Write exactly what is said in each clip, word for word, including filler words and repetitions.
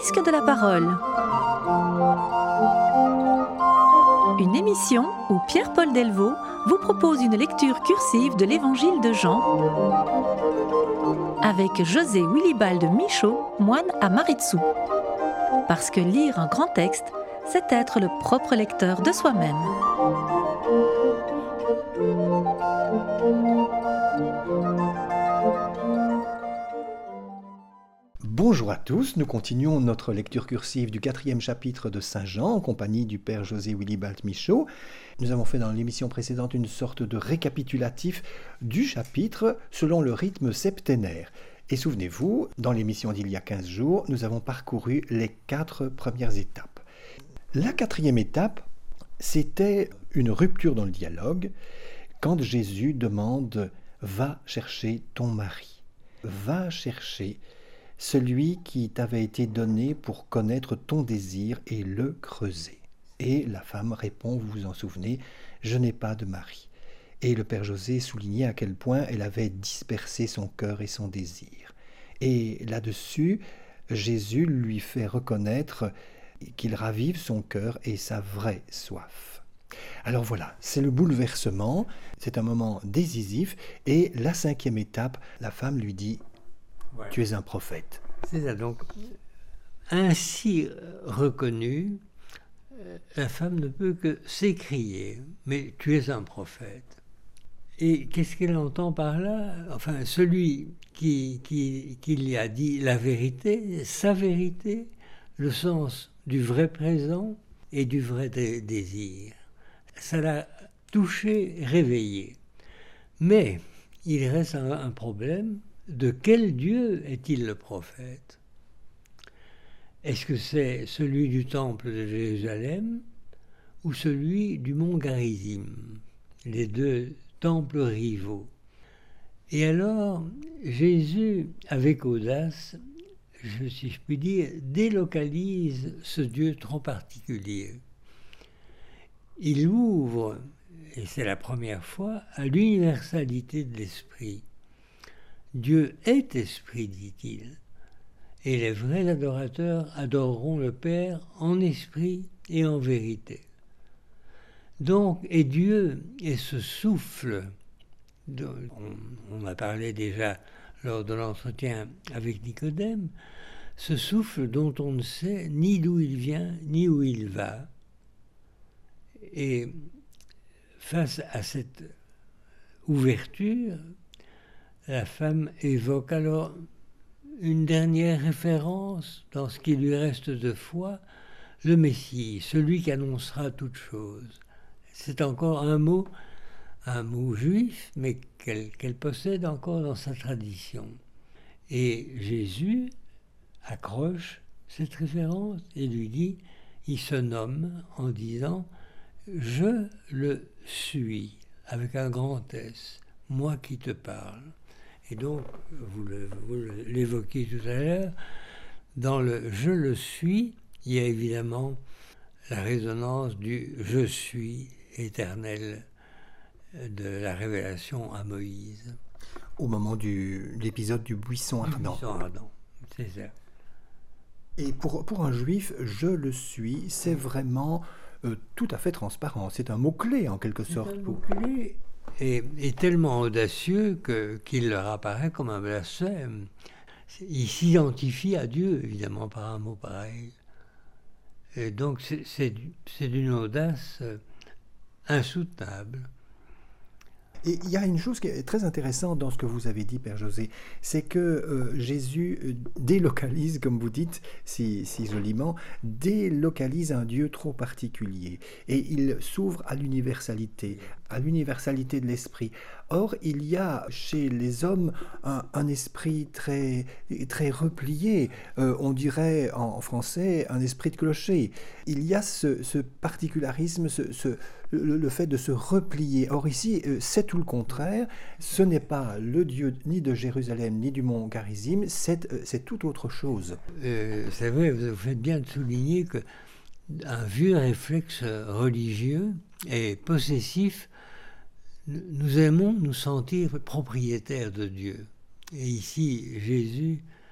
Disque de la parole. Une émission où Pierre-Paul Delvaux vous propose une lecture cursive de l'Évangile de Jean avec José Willibald Michaud, moine à Maritsou. Parce que lire un grand texte, c'est être le propre lecteur de soi-même. Bonjour à tous, nous continuons notre lecture cursive du quatrième chapitre de Saint Jean en compagnie du Père José Willibald Michaud. Nous avons fait dans l'émission précédente une sorte de récapitulatif du chapitre selon le rythme septénaire. Et souvenez-vous, dans l'émission d'il y a quinze jours, nous avons parcouru les quatre premières étapes. La quatrième étape, c'était une rupture dans le dialogue quand Jésus demande « Va chercher ton mari ». Va chercher celui qui t'avait été donné pour connaître ton désir et le creuser. Et la femme répond, vous vous en souvenez, « Je n'ai pas de mari ». Et le Père José soulignait à quel point elle avait dispersé son cœur et son désir. Et là-dessus, Jésus lui fait reconnaître qu'il ravive son cœur et sa vraie soif. Alors voilà, c'est le bouleversement, c'est un moment décisif. Et la cinquième étape, la femme lui dit ouais. « Tu es un prophète ». C'est ça, donc, ainsi reconnue, la femme ne peut que s'écrier « Mais tu es un prophète ». Et qu'est-ce qu'elle entend par là ? Enfin, celui qui, qui, qui lui a dit la vérité, sa vérité, le sens du vrai présent et du vrai dé- désir. Ça l'a touché, réveillé. Mais il reste un, un problème. De quel Dieu est-il le prophète ? Est-ce que c'est celui du temple de Jérusalem ou celui du mont Garizim ? Les deux temples rivaux. Et alors, Jésus, avec audace, je, si je puis dire, délocalise ce Dieu trop particulier. Il ouvre, et c'est la première fois, à l'universalité de l'esprit. Dieu est esprit, dit-il, et les vrais adorateurs adoreront le Père en esprit et en vérité. Donc, et Dieu est ce souffle, dont on, on a parlé déjà lors de l'entretien avec Nicodème, ce souffle dont on ne sait ni d'où il vient, ni où il va. Et face à cette ouverture, la femme évoque alors une dernière référence dans ce qui lui reste de foi, le Messie, celui qui annoncera toutes choses. C'est encore un mot, un mot juif, mais qu'elle, qu'elle possède encore dans sa tradition. Et Jésus accroche cette référence et lui dit, il se nomme en disant « Je le suis » avec un grand S, moi qui te parle. Et donc, vous, le, vous l'évoquiez tout à l'heure, dans le « je le suis », il y a évidemment la résonance du « je suis » éternel de la révélation à Moïse. Au moment de l'épisode du buisson ardent. Du buisson ardent, c'est ça. Et pour, pour un juif, « je le suis », c'est vraiment euh, tout à fait transparent. C'est un mot-clé en quelque c'est sorte. C'est un mot-clé. Et, et tellement audacieux que, qu'il leur apparaît comme un blasphème. Il s'identifie à Dieu, évidemment, par un mot pareil. Et donc, c'est, c'est, c'est d'une audace insoutenable. Et il y a une chose qui est très intéressante dans ce que vous avez dit, Père José, c'est que euh, Jésus délocalise, comme vous dites si, si joliment, délocalise un Dieu trop particulier. Et il s'ouvre à l'universalité, à l'universalité de l'esprit. Or, il y a chez les hommes un, un esprit très, très replié, euh, on dirait en français un esprit de clocher. Il y a ce, ce particularisme, ce, ce, le, le fait de se replier. Or ici, c'est tout le contraire. Ce n'est pas le Dieu ni de Jérusalem ni du mont Garizim, c'est, c'est tout autre chose. Euh, c'est vrai, vous faites bien de souligner qu'un vieux réflexe religieux et possessif, nous aimons nous sentir propriétaires de Dieu. Et ici, Jésus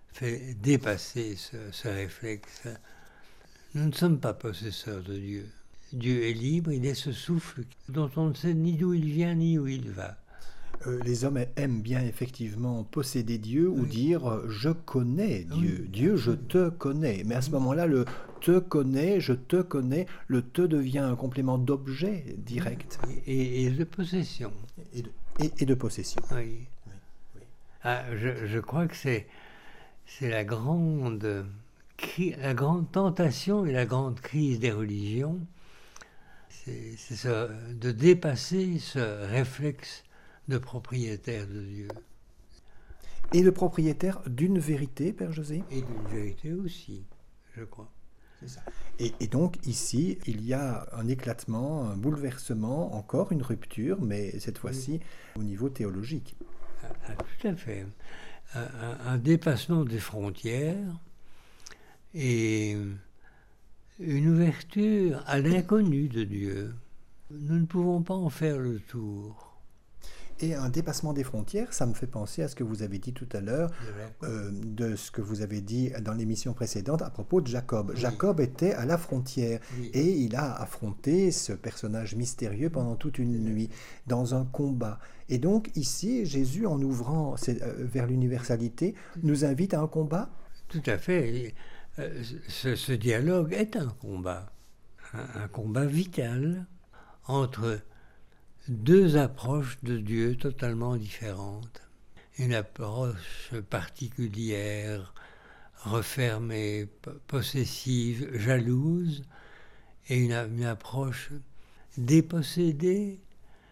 fait dépasser ce, ce réflexe. Nous ne sommes pas possesseurs de Dieu. Dieu est libre, il est ce souffle dont on ne sait ni d'où il vient ni où il va. Euh, les hommes aiment bien effectivement posséder Dieu ou oui. dire euh, « je connais Dieu oui. »,« Dieu, je te connais ». Mais à ce moment-là, le « te connais »,« je te connais », le « te » devient un complément d'objet direct. Et, et de possession. Et de, et, et de possession. Oui. Oui, oui. Ah, je, je crois que c'est, c'est la grande, la grande tentation et la grande crise des religions, c'est, c'est ça, de dépasser ce réflexe de propriétaire de Dieu. Et le propriétaire d'une vérité, Père José ? Et d'une vérité aussi, je crois. C'est ça. Et, et donc ici, il y a un éclatement, un bouleversement, encore une rupture, mais cette fois-ci oui. au niveau théologique. Ah, ah, tout à fait. Un, un, un dépassement des frontières et une ouverture à l'inconnu de Dieu. Nous ne pouvons pas en faire le tour. Et un dépassement des frontières, ça me fait penser à ce que vous avez dit tout à l'heure, euh, de ce que vous avez dit dans l'émission précédente à propos de Jacob. Oui. Jacob était à la frontière oui. et il a affronté ce personnage mystérieux pendant toute une oui. nuit, dans un combat. Et donc ici, Jésus, en ouvrant vers l'universalité, nous invite à un combat ? Tout à fait. Ce, ce dialogue est un combat, un, un combat vital entre deux approches de Dieu totalement différentes. Une approche particulière, refermée, possessive, jalouse, et une, une approche dépossédée,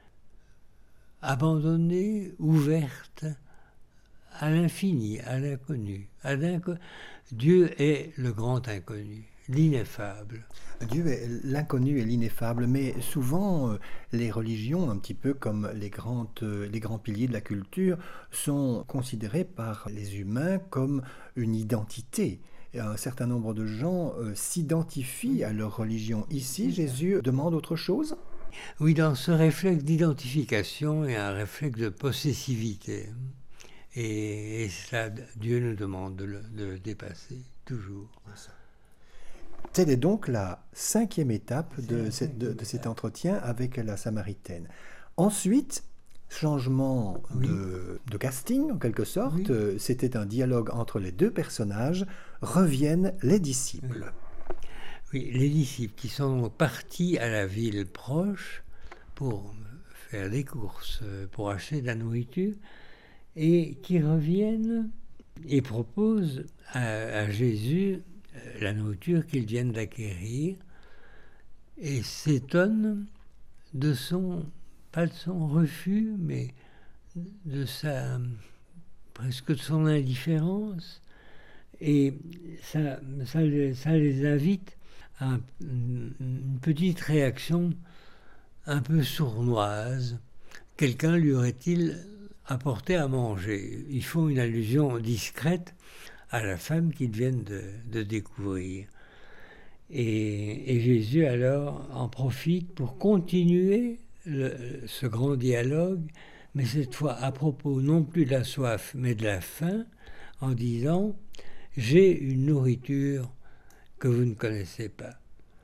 abandonnée, ouverte à l'infini, à l'inconnu. À l'inco... Dieu est le grand inconnu, l'ineffable. Dieu est l'inconnu et l'ineffable, mais souvent euh, les religions, un petit peu comme les, grandes, euh, les grands piliers de la culture, sont considérés par les humains comme une identité. Et un certain nombre de gens euh, s'identifient à leur religion. Ici, Jésus demande autre chose ? Oui, dans ce réflexe d'identification, il y a un réflexe de possessivité. Et, et ça, Dieu nous demande de le, de le dépasser, toujours. Telle est donc la cinquième étape de, cette, de, de cet entretien avec la Samaritaine. Ensuite, changement oui. de, de casting, en quelque sorte. Oui. C'était un dialogue entre les deux personnages. Reviennent les disciples. Oui. oui, les disciples qui sont partis à la ville proche pour faire des courses, pour acheter de la nourriture, et qui reviennent et proposent à, à Jésus la nourriture qu'ils viennent d'acquérir et s'étonnent de son, pas de son refus, mais de sa, presque de son indifférence. Et ça, ça, ça les invite à une, une petite réaction un peu sournoise. Quelqu'un lui aurait-il apporté à manger ? Ils font une allusion discrète à la femme qu'ils viennent de, de découvrir. Et, et Jésus alors en profite pour continuer le, ce grand dialogue, mais cette fois à propos non plus de la soif, mais de la faim, en disant « J'ai une nourriture que vous ne connaissez pas.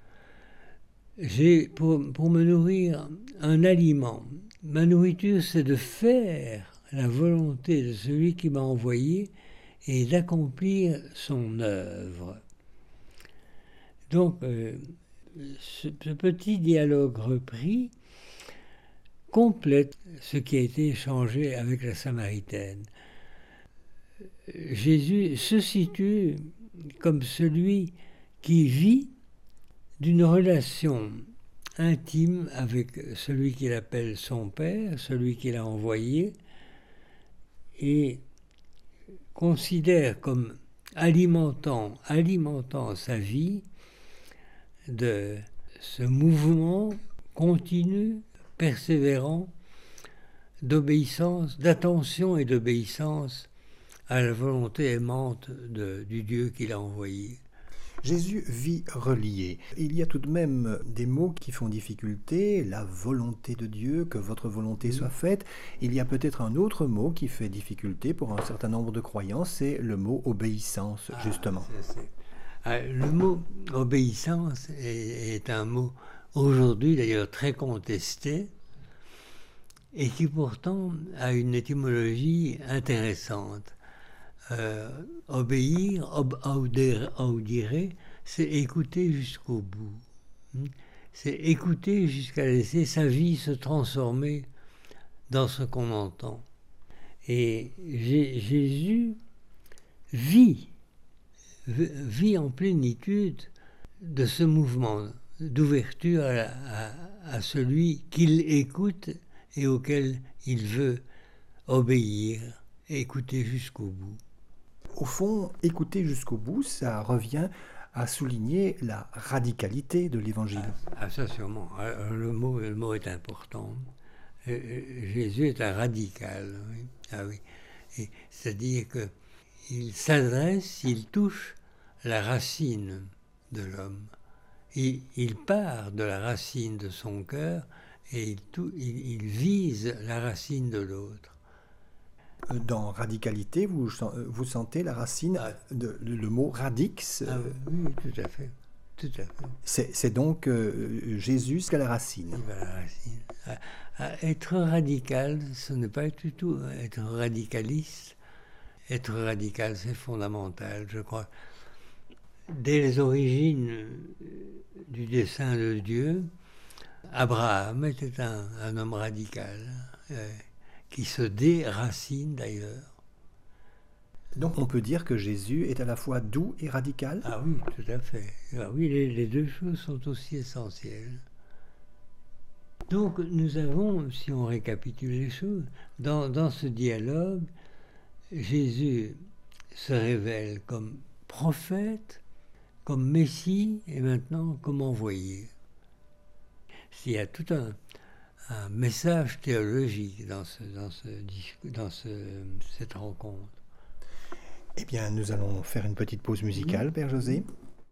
J'ai pour, pour me nourrir un aliment. Ma nourriture, c'est de faire la volonté de celui qui m'a envoyé et d'accomplir son œuvre. » Donc, euh, ce, ce petit dialogue repris complète ce qui a été échangé avec la Samaritaine. Jésus se situe comme celui qui vit d'une relation intime avec celui qu'il appelle son Père, celui qu'il a envoyé, et considère comme alimentant, alimentant sa vie de ce mouvement continu, persévérant, d'obéissance, d'attention et d'obéissance à la volonté aimante de, du Dieu qu'il a envoyé. Jésus vit relié. Il y a tout de même des mots qui font difficulté, la volonté de Dieu, que votre volonté soit faite. Il y a peut-être un autre mot qui fait difficulté pour un certain nombre de croyants, c'est le mot obéissance, justement. Ah, c'est, c'est. Ah, le mot obéissance est, est un mot aujourd'hui d'ailleurs très contesté et qui pourtant a une étymologie intéressante. Euh, obéir, ob, audere, audire, c'est écouter jusqu'au bout. C'est écouter jusqu'à laisser sa vie se transformer dans ce qu'on entend. Et Jésus vit, vit en plénitude de ce mouvement d'ouverture à, à, à celui qu'il écoute et auquel il veut obéir, écouter jusqu'au bout. Au fond, écouter jusqu'au bout, ça revient à souligner la radicalité de l'Évangile. Ah, ah ça sûrement. Le mot, le mot est important. Jésus est un radical. Oui. Ah oui. Et c'est-à-dire qu'il s'adresse, il touche la racine de l'homme. Il, il part de la racine de son cœur et il, tout, il, il vise la racine de l'autre. Dans radicalité, vous, vous sentez la racine, de, le mot radix. Ah, oui, tout à fait. Tout à fait. C'est, c'est donc euh, Jésus qui a la racine. Il va à la racine. À, à être radical, ce n'est pas du tout être radicaliste. Être radical, c'est fondamental, je crois. Dès les origines du dessein de Dieu, Abraham était un, un homme radical. Euh, qui se déracine d'ailleurs. Donc on peut dire que Jésus est à la fois doux et radical ? Ah oui, tout à fait. Ah oui, les, les deux choses sont aussi essentielles. Donc nous avons, si on récapitule les choses, dans, dans ce dialogue, Jésus se révèle comme prophète, comme Messie et maintenant comme envoyé. S'il y a tout un un message théologique dans, ce, dans, ce, dans ce, cette rencontre. Eh bien, nous allons faire une petite pause musicale, Père José.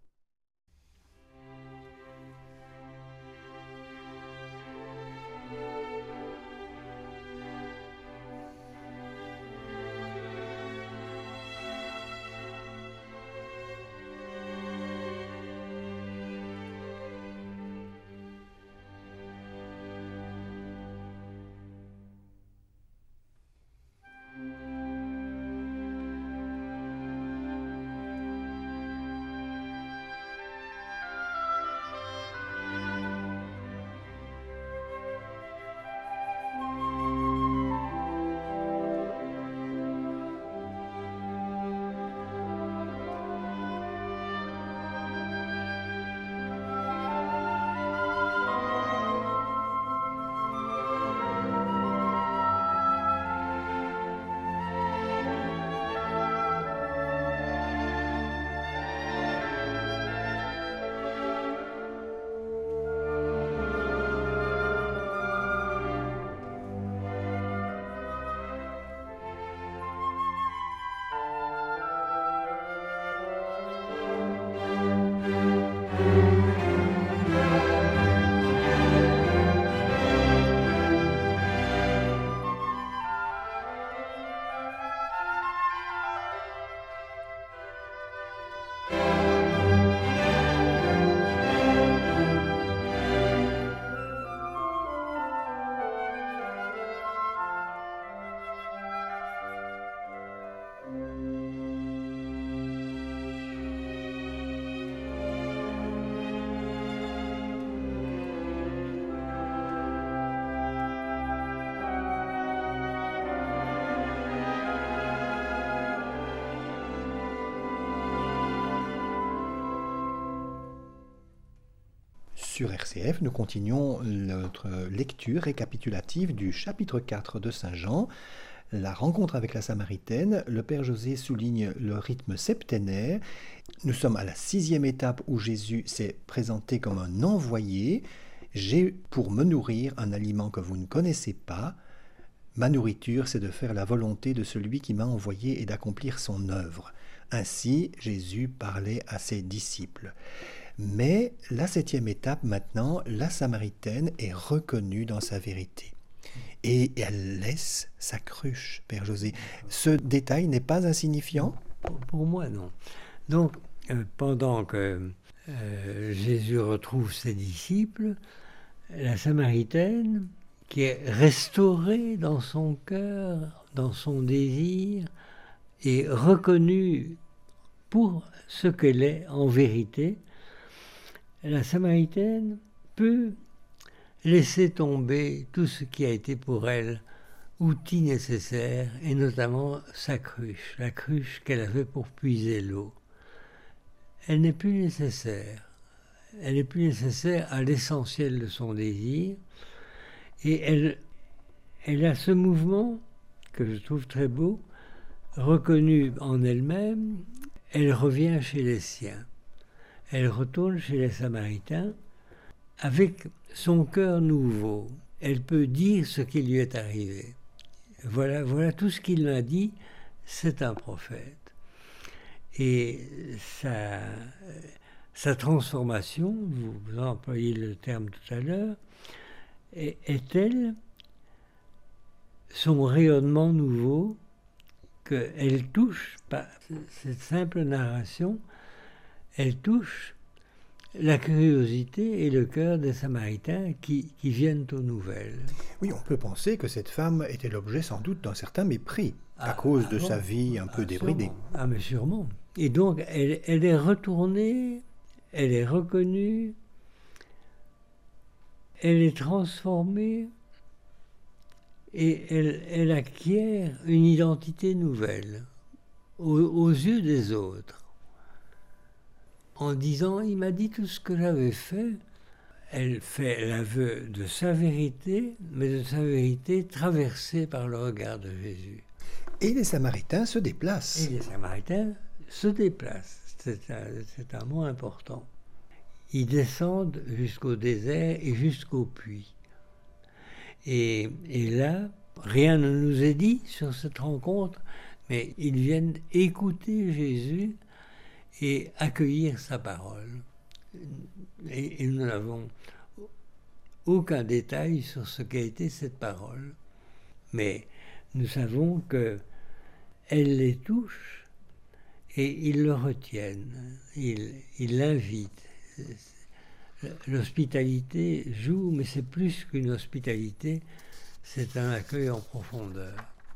Sur R C F, nous continuons notre lecture récapitulative du chapitre quatre de Saint Jean, la rencontre avec la Samaritaine. Le Père José souligne le rythme septénaire. Nous sommes à la sixième étape où Jésus s'est présenté comme un envoyé. J'ai pour me nourrir un aliment que vous ne connaissez pas. Ma nourriture, c'est de faire la volonté de celui qui m'a envoyé et d'accomplir son œuvre. Ainsi, Jésus parlait à ses disciples. Mais la septième étape maintenant, la Samaritaine est reconnue dans sa vérité. Et elle laisse sa cruche, Père José. Ce détail n'est pas insignifiant ? Pour, pour moi, non. Donc, euh, pendant que euh, Jésus retrouve ses disciples, la Samaritaine, qui est restaurée dans son cœur, dans son désir, est reconnue pour ce qu'elle est en vérité, la Samaritaine peut laisser tomber tout ce qui a été pour elle outil nécessaire, et notamment sa cruche, la cruche qu'elle avait pour puiser l'eau. Elle n'est plus nécessaire. Elle n'est plus nécessaire à l'essentiel de son désir, et elle, elle a ce mouvement que je trouve très beau, reconnu en elle-même, elle revient chez les siens. Elle retourne chez les Samaritains avec son cœur nouveau. Elle peut dire ce qui lui est arrivé. Voilà, voilà tout ce qu'il m'a dit, c'est un prophète. Et sa, sa transformation, vous, vous employez le terme tout à l'heure, est, est-elle son rayonnement nouveau qu'elle touche, par cette simple narration, elle touche la curiosité et le cœur des Samaritains qui, qui viennent aux nouvelles. Oui, on peut penser que cette femme était l'objet sans doute d'un certain mépris, à ah, cause ah de bon, sa vie un peu ah, débridée. Sûrement. Ah, mais sûrement. Et donc, elle, elle est retournée, elle est reconnue, elle est transformée, et elle, elle acquiert une identité nouvelle aux, aux yeux des autres. En disant, il m'a dit tout ce que j'avais fait. Elle fait l'aveu de sa vérité, mais de sa vérité traversée par le regard de Jésus. Et les Samaritains se déplacent. Et les Samaritains se déplacent. C'est un, c'est un mot important. Ils descendent jusqu'au désert et jusqu'au puits. Et, et là, rien ne nous est dit sur cette rencontre, mais ils viennent écouter Jésus et accueillir sa parole. Et, et nous n'avons aucun détail sur ce qu'a été cette parole. Mais nous savons qu'elle les touche et ils le retiennent, ils, ils l'invitent. L'hospitalité joue, mais c'est plus qu'une hospitalité, c'est un accueil en profondeur.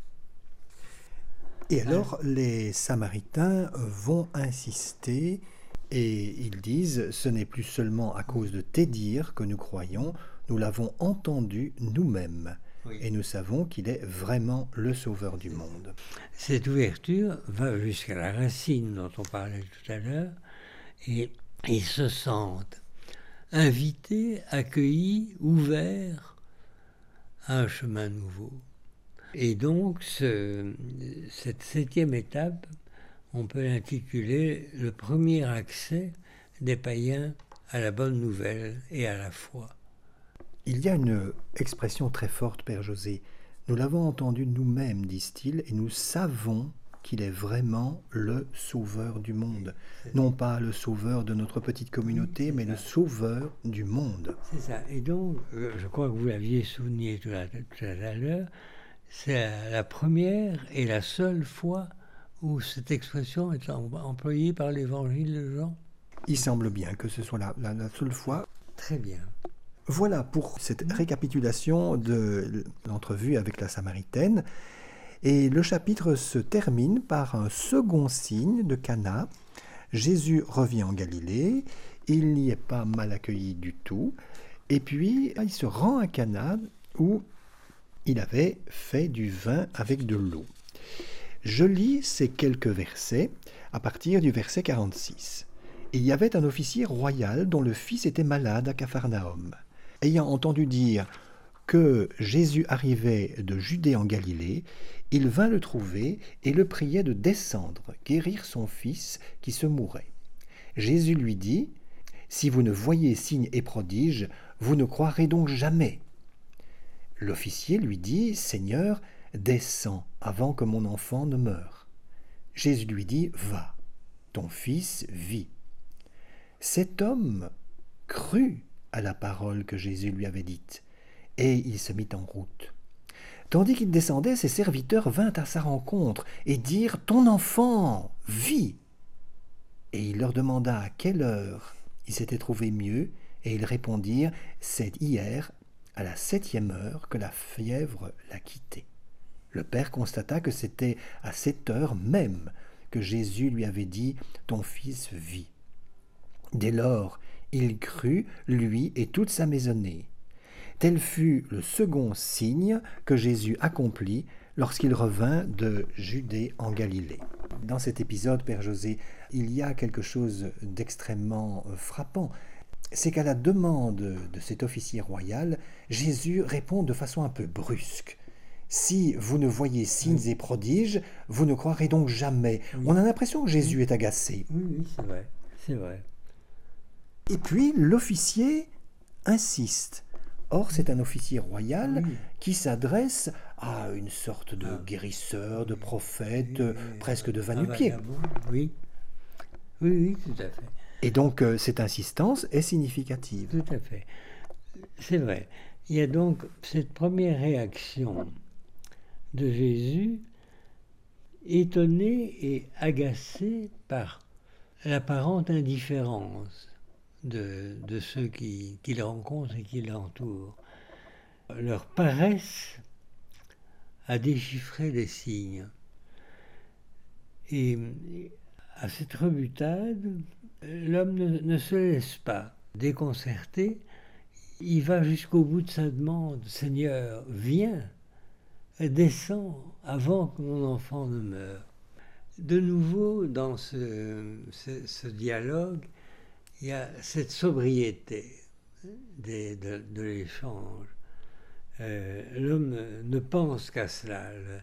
Et alors, les Samaritains vont insister et ils disent « Ce n'est plus seulement à cause de tes dires que nous croyons, nous l'avons entendu nous-mêmes. Oui. Et nous savons qu'il est vraiment le sauveur du monde. » Cette ouverture va jusqu'à la racine dont on parlait tout à l'heure, et ils se sentent invités, accueillis, ouverts à un chemin nouveau. Et donc, ce, cette septième étape, on peut l'intituler « Le premier accès des païens à la bonne nouvelle et à la foi ». Il y a une expression très forte, Père José. Nous l'avons entendu nous-mêmes, disent-ils, et nous savons qu'il est vraiment le sauveur du monde. Non pas le sauveur de notre petite communauté, oui, mais ça. Le sauveur du monde. C'est ça. Et donc, je crois que vous l'aviez souligné tout à, tout à l'heure, c'est la première et la seule fois où cette expression est employée par l'évangile de Jean. Il semble bien que ce soit la, la, la seule fois. Très bien. Voilà pour cette récapitulation de l'entrevue avec la Samaritaine. Et le chapitre se termine par un second signe de Cana. Jésus revient en Galilée, il n'y est pas mal accueilli du tout. Et puis, il se rend à Cana où il avait fait du vin avec de l'eau. Je lis ces quelques versets à partir du verset quarante-six. Il y avait un officier royal dont le fils était malade à Capharnaüm. Ayant entendu dire que Jésus arrivait de Judée en Galilée, il vint le trouver et le priait de descendre, guérir son fils qui se mourait. Jésus lui dit, « Si vous ne voyez signes et prodiges, vous ne croirez donc jamais. » L'officier lui dit, « Seigneur, descends avant que mon enfant ne meure. » Jésus lui dit, « Va, ton fils vit. » Cet homme crut à la parole que Jésus lui avait dite, et il se mit en route. Tandis qu'il descendait, ses serviteurs vinrent à sa rencontre et dirent, « Ton enfant vit !» Et il leur demanda à quelle heure il s'était trouvé mieux, et ils répondirent, « C'est hier, à la septième heure, que la fièvre l'a quitté. » Le père constata que c'était à cette heure même que Jésus lui avait dit, « Ton fils vit. » Dès lors, il crut, lui et toute sa maisonnée. Tel fut le second signe que Jésus accomplit lorsqu'il revint de Judée en Galilée. Dans cet épisode, Père José, il y a quelque chose d'extrêmement frappant. C'est qu'à la demande de cet officier royal, Jésus répond de façon un peu brusque. « Si vous ne voyez signes oui. et prodiges, vous ne croirez donc jamais. Oui. » On a l'impression que Jésus oui. est agacé. Oui, oui, c'est vrai, c'est vrai. Et puis l'officier insiste. Or, c'est un officier royal oui. qui s'adresse à une sorte de ah. guérisseur, de prophète, oui, oui, presque de va-nu-pied. Oui. oui, oui, tout à fait. Et donc, euh, cette insistance est significative. Tout à fait. C'est vrai. Il y a donc cette première réaction de Jésus, étonné et agacé par l'apparente indifférence de, de ceux qui, qui le rencontrent et qui l'entourent. Leur paresse à déchiffrer les signes. Et à cette rebutade, l'homme ne, ne se laisse pas déconcerter. Il va jusqu'au bout de sa demande. « Seigneur, viens, descends avant que mon enfant ne meure. » De nouveau, dans ce, ce, ce dialogue, il y a cette sobriété des, de, de l'échange. Euh, l'homme ne pense qu'à cela, le,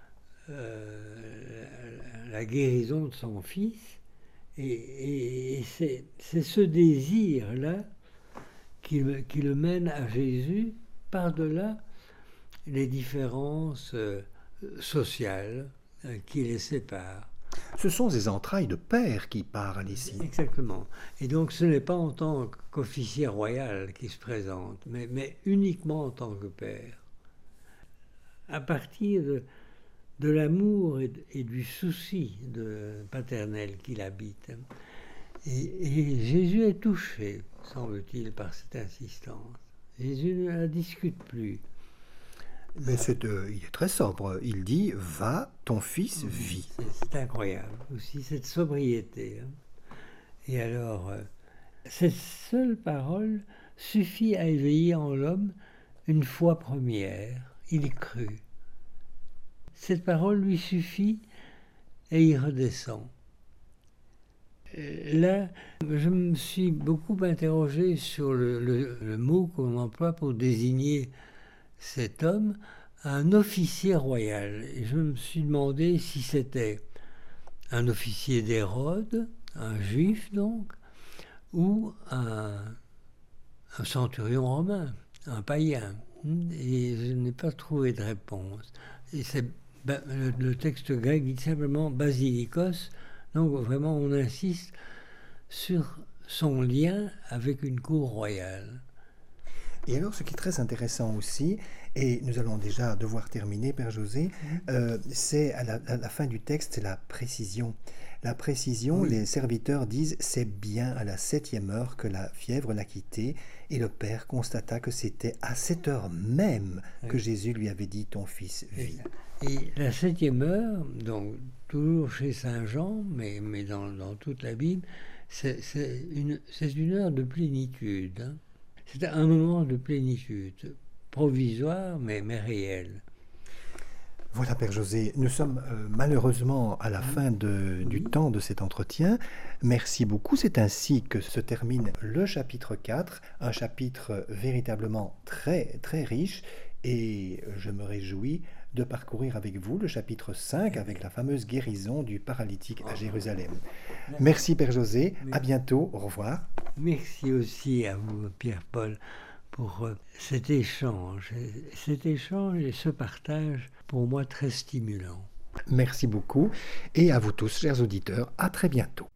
euh, la, la guérison de son fils, et, et, et c'est, c'est ce désir-là qui, qui le mène à Jésus par-delà les différences euh, sociales euh, qui les séparent. Ce sont ces entrailles de père qui parlent ici. Exactement. Et donc ce n'est pas en tant qu'officier royal qui se présente, mais, mais uniquement en tant que père. À partir de, de l'amour et, et du souci de, paternel qu'il habite. Et, et Jésus est touché, semble-t-il, par cette insistance. Jésus ne la discute plus. Mais c'est, euh, il est très sobre. Il dit « Va, ton fils vit ». C'est, c'est incroyable aussi, cette sobriété. Hein. Et alors, euh, cette seule parole suffit à éveiller en l'homme une foi première. Il crut. Cette parole lui suffit et il redescend. Là, je me suis beaucoup interrogé sur le, le, le mot qu'on emploie pour désigner cet homme, un officier royal. Et je me suis demandé si c'était un officier d'Hérode, un juif donc, ou un, un centurion romain, un païen. Et je n'ai pas trouvé de réponse. Et c'est, ben, le, le texte grec dit simplement basilikos, donc vraiment on insiste sur son lien avec une cour royale. Et alors, ce qui est très intéressant aussi, et nous allons déjà devoir terminer, Père José, euh, c'est à la, à la fin du texte, c'est la précision. La précision, oui. Les serviteurs disent « C'est bien à la septième heure que la fièvre l'a quitté » et le Père constata que c'était à cette heure même oui. que Jésus lui avait dit « Ton fils vit ». Et la septième heure, donc toujours chez Saint Jean, mais, mais dans, dans toute la Bible, c'est, c'est, une, c'est une heure de plénitude, hein. C'est un moment de plénitude, provisoire mais, mais réel. Voilà, Père José, nous sommes euh, malheureusement à la mmh. fin de, oui. du temps de cet entretien. Merci beaucoup. C'est ainsi que se termine le chapitre quatre, un chapitre véritablement très, très riche. Et je me réjouis de parcourir avec vous le chapitre cinq avec la fameuse guérison du paralytique à Jérusalem. Merci Père José, à bientôt, au revoir. Merci aussi à vous Pierre-Paul pour cet échange, cet échange et ce partage pour moi très stimulant. Merci beaucoup et à vous tous, chers auditeurs, à très bientôt.